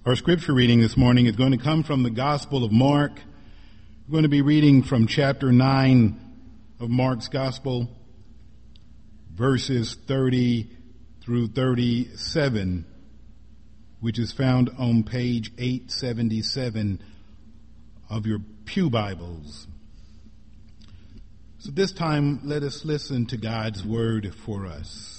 Our scripture reading this morning is going to come from the Gospel of Mark. We're going to be reading from chapter 9 of Mark's Gospel, verses 30 through 37, which is found on page 877 of your pew Bibles. So this time, let us listen to God's word for us.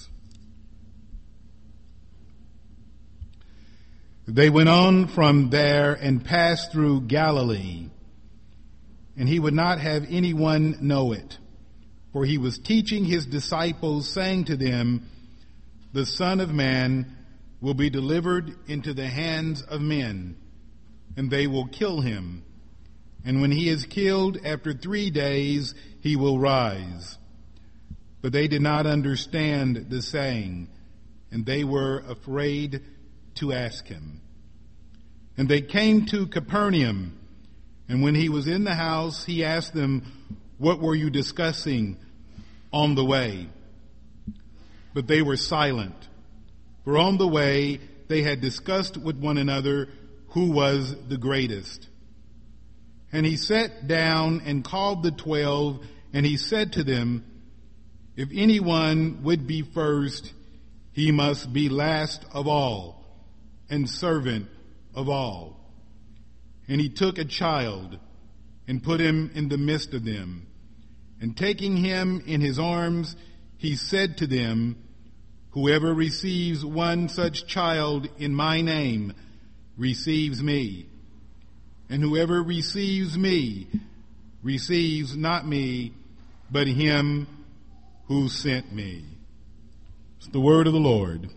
They went on from there and passed through Galilee, and he would not have anyone know it, for he was teaching his disciples, saying to them, "The Son of Man will be delivered into the hands of men, and they will kill him. And when he is killed, after 3 days he will rise." But they did not understand the saying, and they were afraid to ask him. And they came to Capernaum, and when he was in the house, he asked them, "What were you discussing on the way?" But they were silent, for on the way they had discussed with one another who was the greatest. And he sat down and called the 12, and he said to them, "If anyone would be first, he must be last of all and servant of all." And he took a child and put him in the midst of them. And taking him in his arms, he said to them, "Whoever receives one such child in my name receives me. And whoever receives me receives not me, but him who sent me." It's the word of the Lord.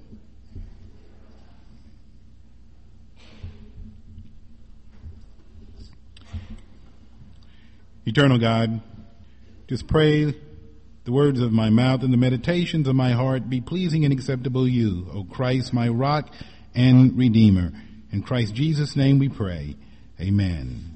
Eternal God, just pray the words of my mouth and the meditations of my heart be pleasing and acceptable to you, O Christ, my rock and redeemer. In Christ Jesus' name we pray. Amen.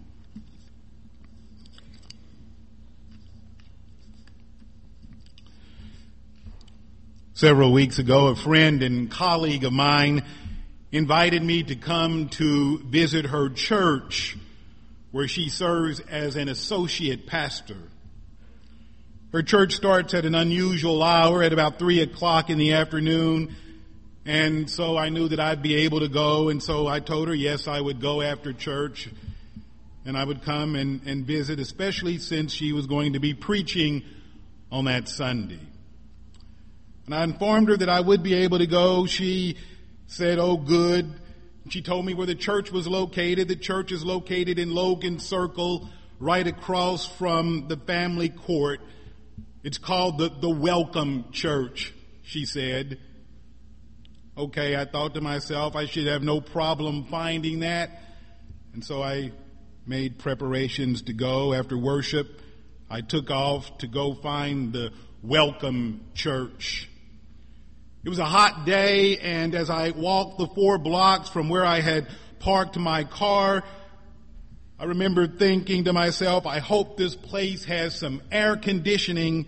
Several weeks ago, a friend and colleague of mine invited me to come to visit her church, where she serves as an associate pastor. Her church starts at an unusual hour, at about 3 o'clock in the afternoon, and so I knew that I'd be able to go, and so I told her yes, I would go after church, and I would come and visit, especially since she was going to be preaching on that Sunday. And I informed her that I would be able to go. She said, "Oh, good." She told me where the church was located. The church is located in Logan Circle, right across from the family court. It's called the Welcome Church, she said. Okay, I thought to myself, I should have no problem finding that. And so I made preparations to go. After worship, I took off to go find the Welcome Church. It was a hot day, and as I walked the 4 blocks from where I had parked my car, I remember thinking to myself, I hope this place has some air conditioning.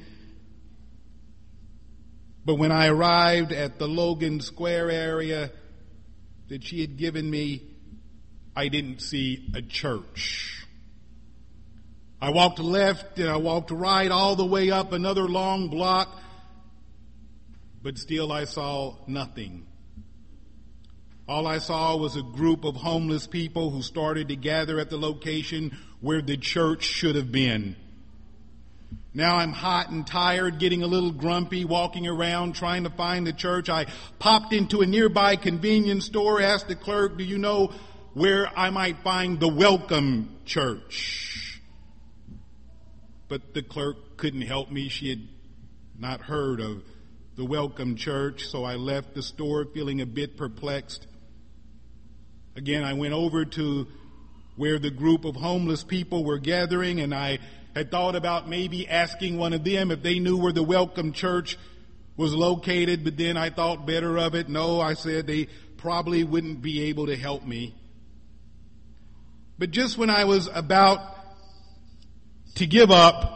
But when I arrived at the Logan Square area that she had given me, I didn't see a church. I walked left and I walked right all the way up another long block, but still I saw nothing. All I saw was a group of homeless people who started to gather at the location where the church should have been. Now I'm hot and tired, getting a little grumpy, walking around trying to find the church. I popped into a nearby convenience store, asked the clerk, "Do you know where I might find the Welcome Church?" But the clerk couldn't help me. She had not heard of the Welcome Church, so I left the store feeling a bit perplexed. Again, I went over to where the group of homeless people were gathering, and I had thought about maybe asking one of them if they knew where the Welcome Church was located, but then I thought better of it. No, I said they probably wouldn't be able to help me. But just when I was about to give up,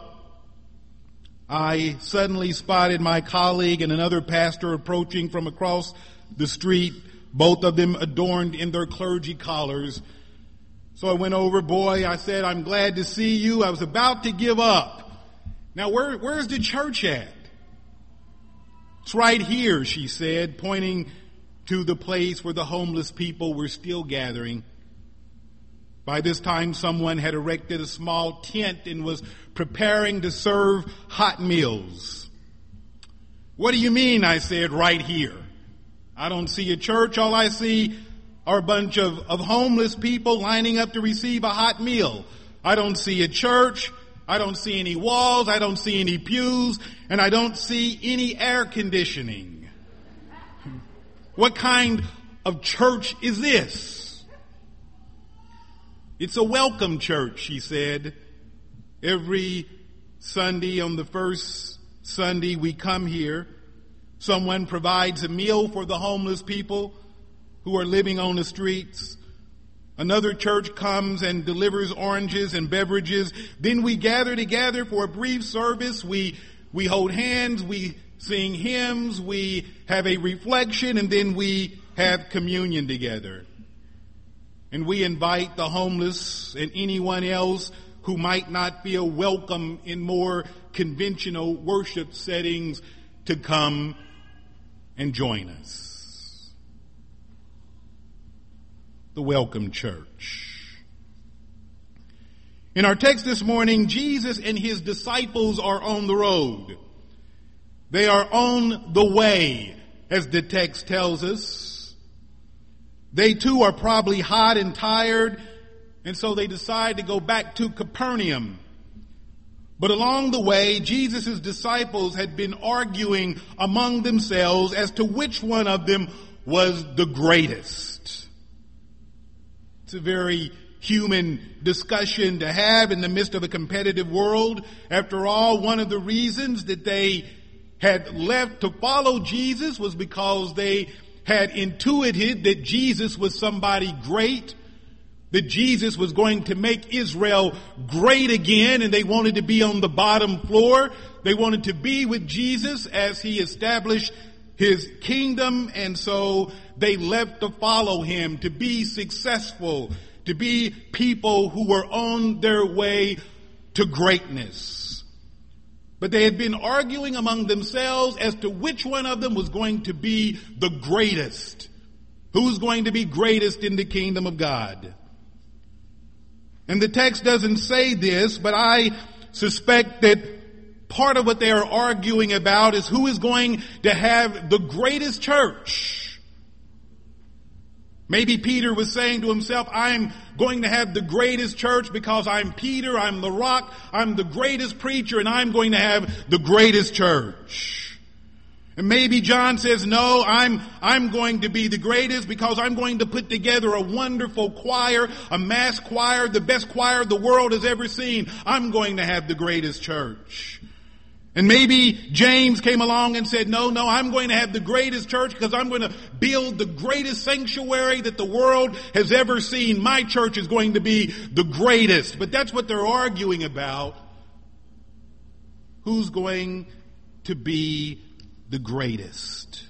I suddenly spotted my colleague and another pastor approaching from across the street both of them adorned in their clergy collars. So I went over, boy, I said, I'm glad to see you. I was about to give up. Now, where's the church at? It's right here, she said, pointing to the place where the homeless people were still gathering. By this time, someone had erected a small tent and was preparing to serve hot meals. What do you mean? I said, right here. I don't see a church. All I see are a bunch of homeless people lining up to receive a hot meal. I don't see a church. I don't see any walls. I don't see any pews. And I don't see any air conditioning. What kind of church is this? It's a welcome church, she said. Every Sunday, on the first Sunday we come here, someone provides a meal for the homeless people who are living on the streets. Another church comes and delivers oranges and beverages. Then we gather together for a brief service. We hold hands, we sing hymns, we have a reflection, and then we have communion together. And we invite the homeless and anyone else who might not feel welcome in more conventional worship settings to come and join us. The welcome church. In our text this morning, Jesus and his disciples are on the road. They are on the way, as the text tells us. They too are probably hot and tired, and so they decide to go back to Capernaum. But along the way, Jesus' disciples had been arguing among themselves as to which one of them was the greatest. It's a very human discussion to have in the midst of a competitive world. After all, one of the reasons that they had left to follow Jesus was because they had intuited that Jesus was somebody great, that Jesus was going to make Israel great again, and they wanted to be on the bottom floor. They wanted to be with Jesus as he established his kingdom, and so they left to follow him, to be successful, to be people who were on their way to greatness. But they had been arguing among themselves as to which one of them was going to be the greatest. Who's going to be greatest in the kingdom of God? And the text doesn't say this, but I suspect that part of what they are arguing about is who is going to have the greatest church. Maybe Peter was saying to himself, I'm going to have the greatest church because I'm Peter, I'm the rock, I'm the greatest preacher, and I'm going to have the greatest church. And maybe John says, no, I'm going to be the greatest because I'm going to put together a wonderful choir, a mass choir, the best choir the world has ever seen. I'm going to have the greatest church. And maybe James came along and said, no, I'm going to have the greatest church because I'm going to build the greatest sanctuary that the world has ever seen. My church is going to be the greatest. But that's what they're arguing about. Who's going to be the greatest?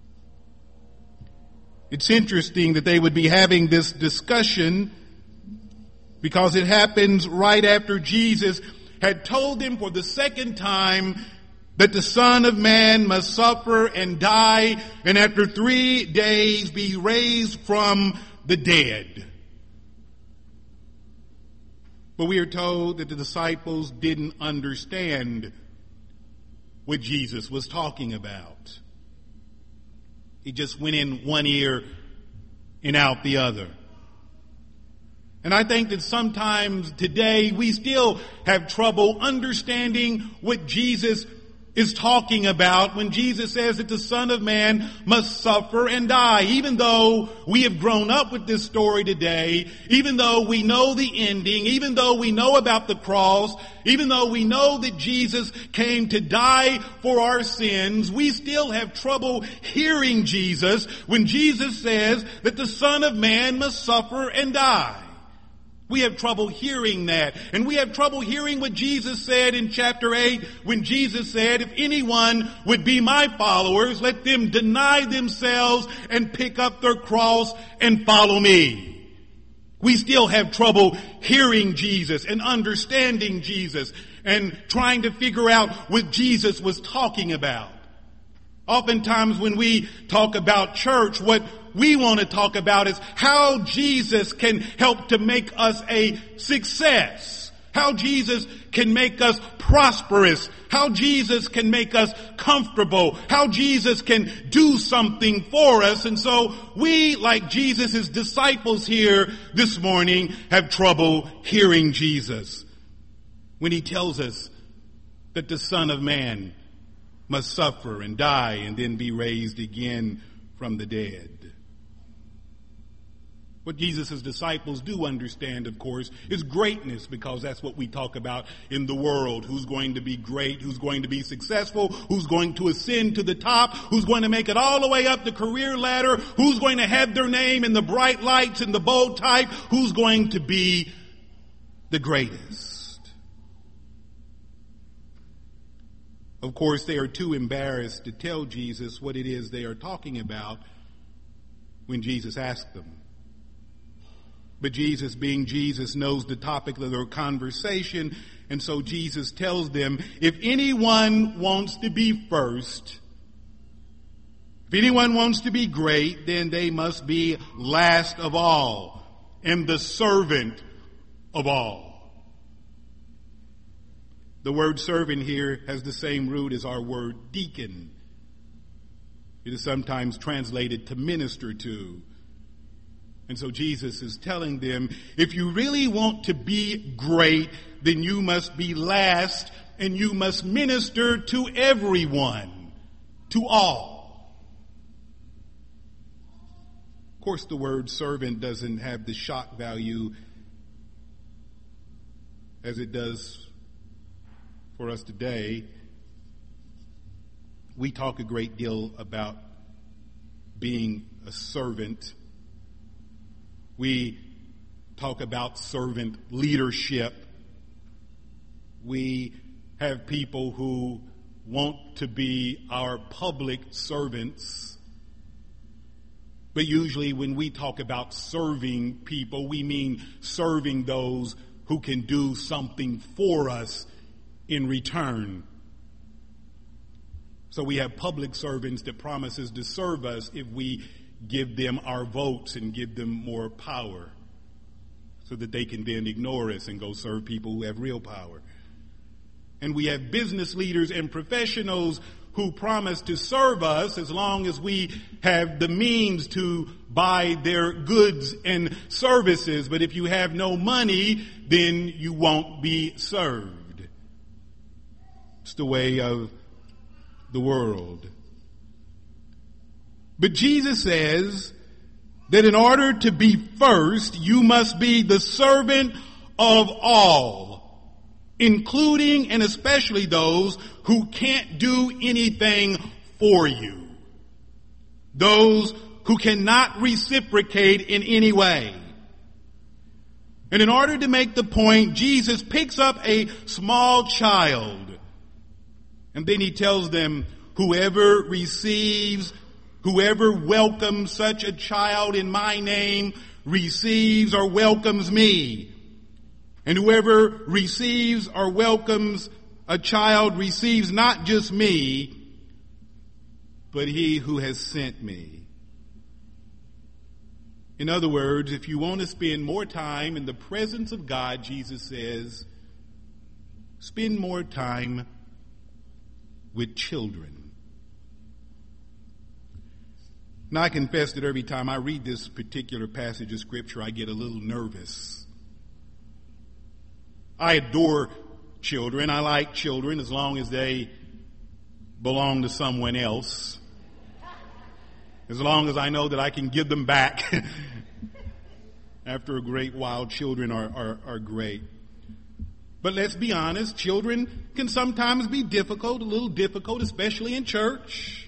It's interesting that they would be having this discussion because it happens right after Jesus had told them for the second time that the Son of Man must suffer and die and after 3 days be raised from the dead. But we are told that the disciples didn't understand what Jesus was talking about. He just went in one ear and out the other. And I think that sometimes today we still have trouble understanding what Jesus is talking about when Jesus says that the Son of Man must suffer and die. Even though we have grown up with this story today, even though we know the ending, even though we know about the cross, even though we know that Jesus came to die for our sins, we still have trouble hearing Jesus when Jesus says that the Son of Man must suffer and die. We have trouble hearing that. And we have trouble hearing what Jesus said in chapter 8 when Jesus said, if anyone would be my followers, let them deny themselves and pick up their cross and follow me. We still have trouble hearing Jesus and understanding Jesus and trying to figure out what Jesus was talking about. Oftentimes when we talk about church, what we want to talk about is how Jesus can help to make us a success. How Jesus can make us prosperous. How Jesus can make us comfortable. How Jesus can do something for us. And so we, like Jesus' disciples here this morning, have trouble hearing Jesus when he tells us that the Son of Man must suffer and die and then be raised again from the dead. What Jesus' disciples do understand, of course, is greatness, because that's what we talk about in the world. Who's going to be great? Who's going to be successful? Who's going to ascend to the top? Who's going to make it all the way up the career ladder? Who's going to have their name in the bright lights and the bold type? Who's going to be the greatest? Of course, they are too embarrassed to tell Jesus what it is they are talking about when Jesus asks them. But Jesus, being Jesus, knows the topic of their conversation, and so Jesus tells them, if anyone wants to be first, if anyone wants to be great, then they must be last of all and the servant of all. The word servant here has the same root as our word deacon. It is sometimes translated to minister to. And so Jesus is telling them, if you really want to be great, then you must be last and you must minister to everyone, to all. Of course, the word servant doesn't have the shock value as it does for us today. We talk a great deal about being a servant. We talk about servant leadership. We have people who want to be our public servants. But usually when we talk about serving people, we mean serving those who can do something for us in return. So we have public servants that promises to serve us if we give them our votes and give them more power so that they can then ignore us and go serve people who have real power. And we have business leaders and professionals who promise to serve us as long as we have the means to buy their goods and services. But if you have no money, then you won't be served. It's the way of the world. But Jesus says that in order to be first, you must be the servant of all, including and especially those who can't do anything for you, those who cannot reciprocate in any way. And in order to make the point, Jesus picks up a small child, and then he tells them, whoever welcomes such a child in my name receives or welcomes me. And whoever receives or welcomes a child receives not just me, but he who has sent me. In other words, if you want to spend more time in the presence of God, Jesus says, spend more time with children. Now, I confess that every time I read this particular passage of Scripture, I get a little nervous. I adore children. I like children as long as they belong to someone else. As long as I know that I can give them back. After a great while, children are great. But let's be honest, children can sometimes be difficult, a little difficult, especially in church.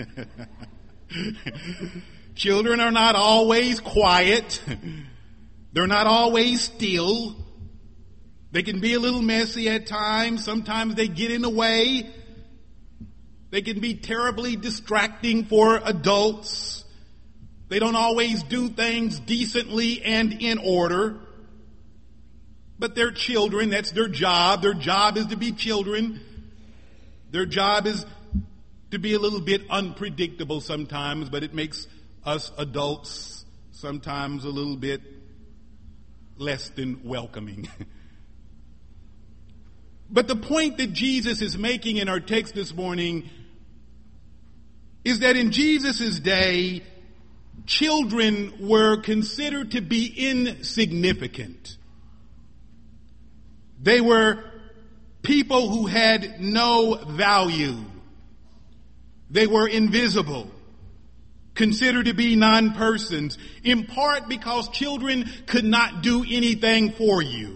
Children are not always quiet. They're not always still. They can be a little messy at times. Sometimes they get in the way. They can be terribly distracting for adults. They don't always do things decently and in order. But they're children. That's their job. Their job is to be children. Their job is to be a little bit unpredictable sometimes, but it makes us adults sometimes a little bit less than welcoming. But the point that Jesus is making in our text this morning is that in Jesus' day, children were considered to be insignificant. They were people who had no value. They were invisible, considered to be non-persons, in part because children could not do anything for you.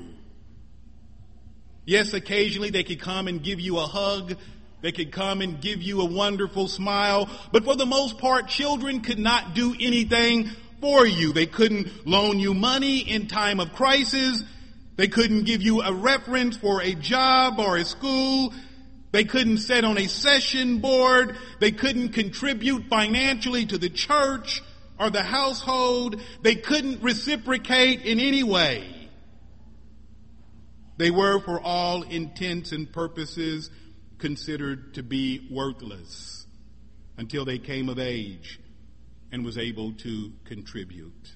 Yes, occasionally they could come and give you a hug. They could come and give you a wonderful smile. But for the most part, children could not do anything for you. They couldn't loan you money in time of crisis. They couldn't give you a reference for a job or a school. They couldn't sit on a session board. They couldn't contribute financially to the church or the household. They couldn't reciprocate in any way. They were, for all intents and purposes, considered to be worthless until they came of age and was able to contribute.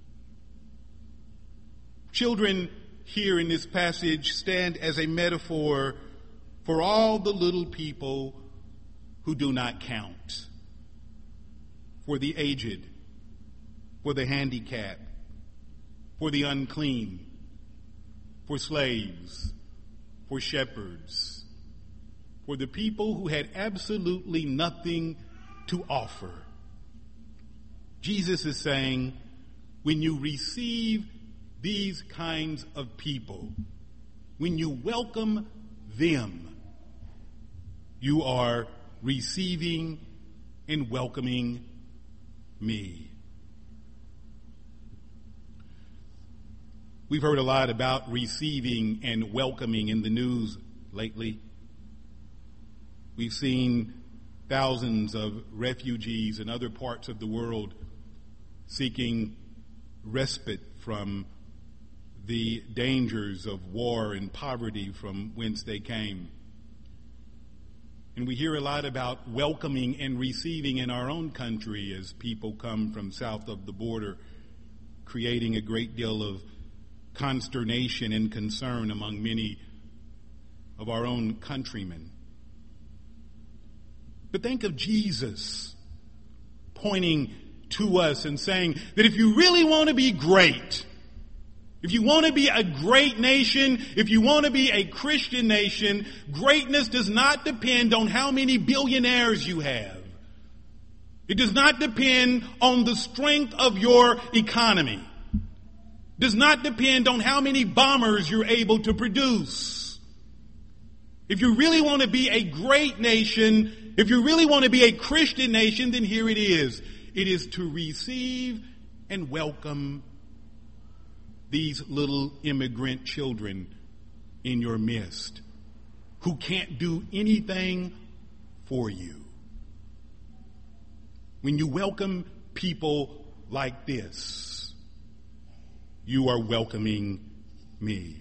Children here in this passage stand as a metaphor for all the little people who do not count, for the aged, for the handicapped, for the unclean, for slaves, for shepherds, for the people who had absolutely nothing to offer. Jesus is saying, when you receive these kinds of people, when you welcome them, you are receiving and welcoming me. We've heard a lot about receiving and welcoming in the news lately. We've seen thousands of refugees in other parts of the world seeking respite from the dangers of war and poverty from whence they came. And we hear a lot about welcoming and receiving in our own country as people come from south of the border, creating a great deal of consternation and concern among many of our own countrymen. But think of Jesus pointing to us and saying that if you really want to be great, if you want to be a great nation, if you want to be a Christian nation, greatness does not depend on how many billionaires you have. It does not depend on the strength of your economy. It does not depend on how many bombers you're able to produce. If you really want to be a great nation, if you really want to be a Christian nation, then here it is. It is to receive and welcome these little immigrant children in your midst who can't do anything for you. When you welcome people like this, you are welcoming me.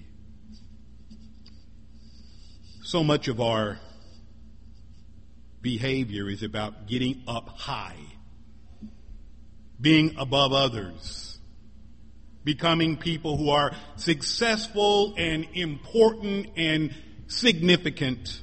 So much of our behavior is about getting up high, being above others, becoming people who are successful and important and significant.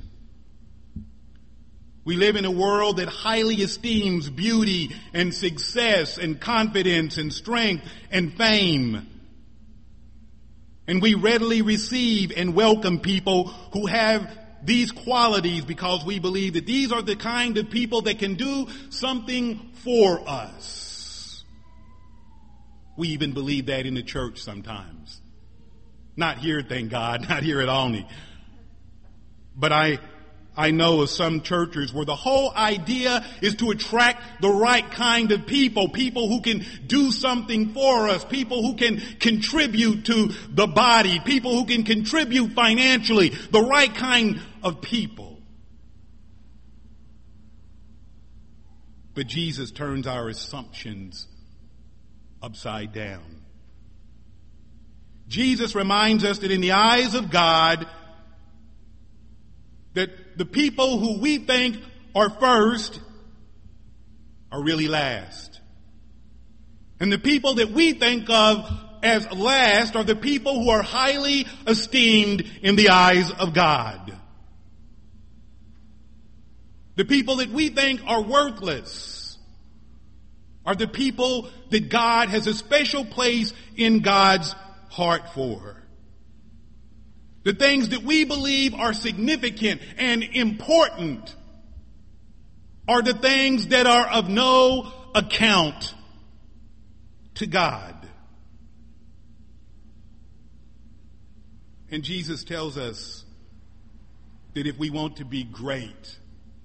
We live in a world that highly esteems beauty and success and confidence and strength and fame. And we readily receive and welcome people who have these qualities because we believe that these are the kind of people that can do something for us. We even believe that in the church sometimes. Not here, thank God, not here at Alney. But I I know of some churches where the whole idea is to attract the right kind of people, people who can do something for us, people who can contribute to the body, people who can contribute financially, the right kind of people. But Jesus turns our assumptions upside down. Jesus reminds us that in the eyes of God, that the people who we think are first are really last. And the people that we think of as last are the people who are highly esteemed in the eyes of God. The people that we think are worthless are the people that God has a special place in God's heart for. The things that we believe are significant and important are the things that are of no account to God. And Jesus tells us that if we want to be great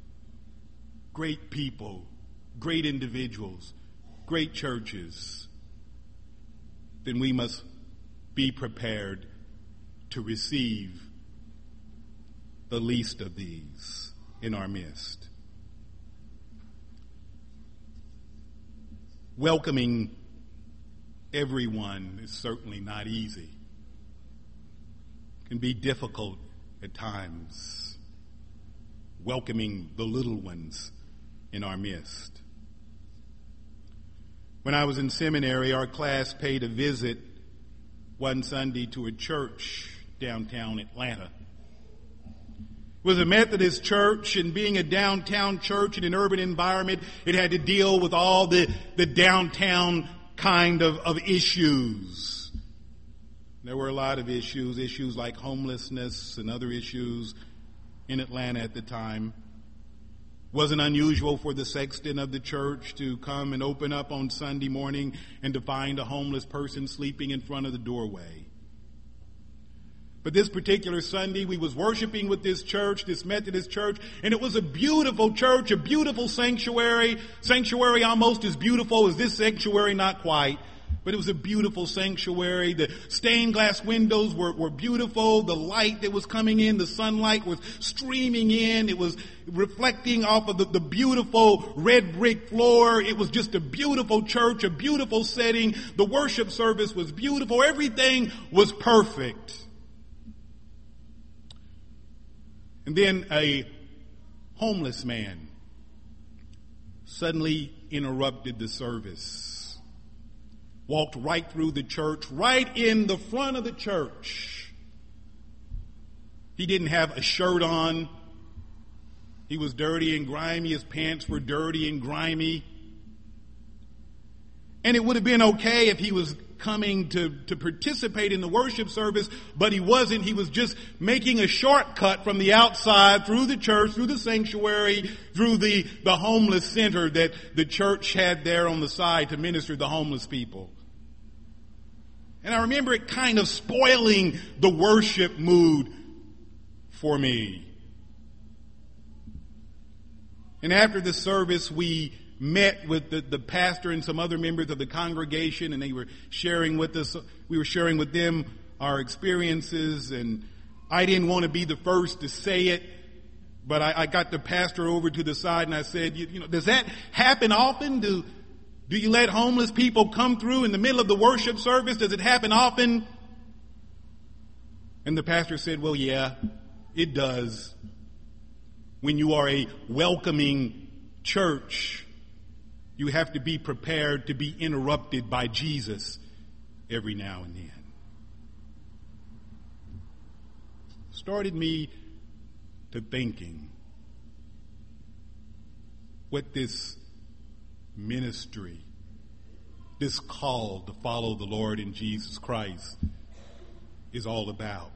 people, great individuals, great churches, then we must be prepared to receive the least of these in our midst. Welcoming everyone is certainly not easy. It can be difficult at times. Welcoming the little ones in our midst. When I was in seminary, our class paid a visit one Sunday to a church downtown Atlanta. It was a Methodist church, and being a downtown church in an urban environment, it had to deal with all the downtown kind of issues. There were a lot of issues like homelessness and other issues in Atlanta at the time. It wasn't unusual for the sexton of the church to come and open up on Sunday morning and to find a homeless person sleeping in front of the doorway. But this particular Sunday, we was worshiping with this church, this Methodist church, and it was a beautiful church, a beautiful sanctuary almost as beautiful as this sanctuary, not quite. But it was a beautiful sanctuary. The stained glass windows were beautiful. The light that was coming in, the sunlight was streaming in. It was reflecting off of the beautiful red brick floor. It was just a beautiful church, a beautiful setting. The worship service was beautiful. Everything was perfect. And then a homeless man suddenly interrupted the service, walked right through the church, right in the front of the church. He didn't have a shirt on. He was dirty and grimy. His pants were dirty and grimy. And it would have been okay if he was coming to participate in the worship service, but he wasn't. He was just making a shortcut from the outside through the church, through the sanctuary, through the homeless center that the church had there on the side to minister to the homeless people. And I remember it kind of spoiling the worship mood for me. And after the service, we met with the pastor and some other members of the congregation, and they were sharing with us, we were sharing with them our experiences, and I didn't want to be the first to say it, but I got the pastor over to the side and I said, you know, does that happen often? Do you let homeless people come through in the middle of the worship service? Does it happen often? And the pastor said, well, yeah, it does. When you are a welcoming church, you have to be prepared to be interrupted by Jesus every now and then. Started me to thinking what this ministry, this call to follow the Lord in Jesus Christ is all about.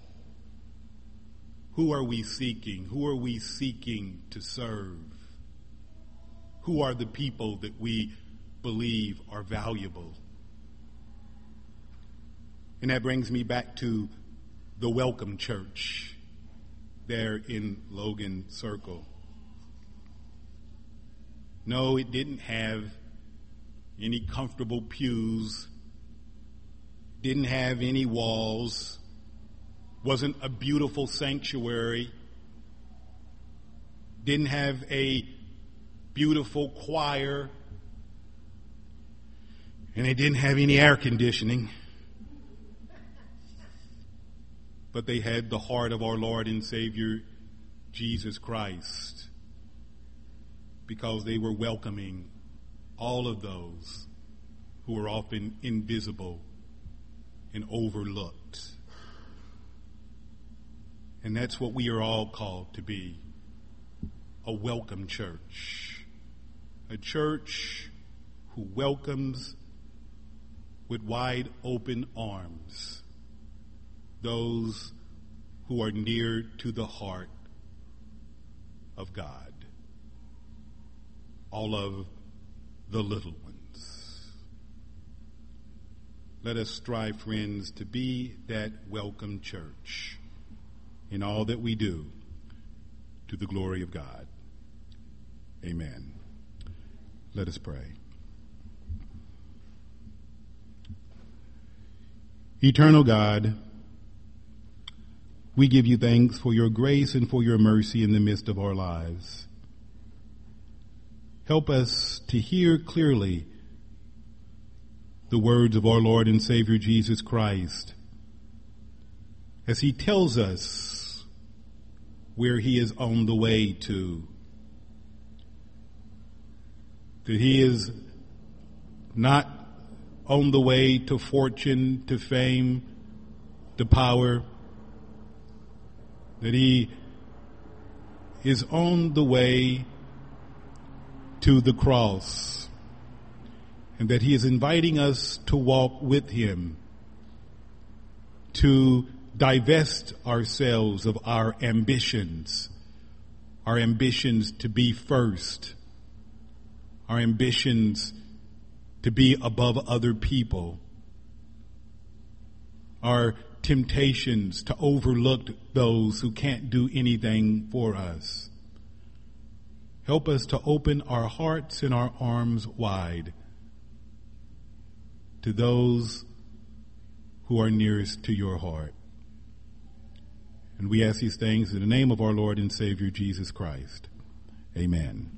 Who are we seeking? Who are we seeking to serve? Who are the people that we believe are valuable? And that brings me back to the welcome church. there in Logan Circle. No, it didn't have any comfortable pews, didn't have any walls, wasn't a beautiful sanctuary, didn't have a beautiful choir, and it didn't have any air conditioning. But they had the heart of our Lord and Savior, Jesus Christ, because they were welcoming all of those who were often invisible and overlooked. And that's what we are all called to be, a welcome church. A church who welcomes with wide open arms those who are near to the heart of God. All of the little ones. Let us strive, friends, to be that welcome church in all that we do, to the glory of God. Amen. Let us pray. Eternal God, we give you thanks for your grace and for your mercy in the midst of our lives. Help us to hear clearly the words of our Lord and Savior Jesus Christ as he tells us where he is on the way to. That he is not on the way to fortune, to fame, to power. That he is on the way to the cross, and that he is inviting us to walk with him, to divest ourselves of our ambitions to be first, our ambitions to be above other people, our temptations to overlook those who can't do anything for us. Help us to open our hearts and our arms wide to those who are nearest to your heart. And we ask these things in the name of our Lord and Savior Jesus Christ. Amen.